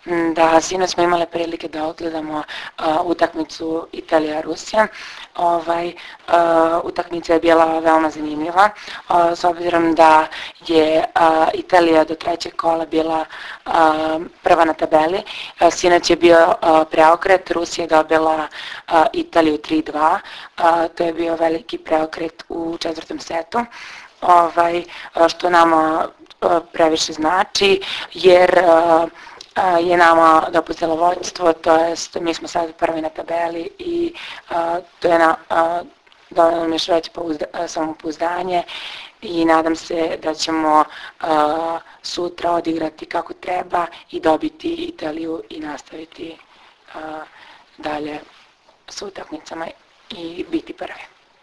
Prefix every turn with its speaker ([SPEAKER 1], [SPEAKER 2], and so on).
[SPEAKER 1] da sinoć smo imale prilike da odgledamo utakmicu Italija-Rusija. Utakmica je bila veoma zanimljiva, s obzirom da je Italija do trećeg kola bila prva na tabeli. Sinoć je bio preokret, Rusija je dobila Italiju 3:2, to je bio veliki preokret u četvrtom setu, što nama previše znači, jer je nama dopustilo vođstvo, to jest mi smo sad prvi na tabeli i to je donalo nam još veće samopouzdanje i nadam se da ćemo sutra odigrati kako treba i dobiti Italiju i nastaviti dalje s utakmicama i biti prvi.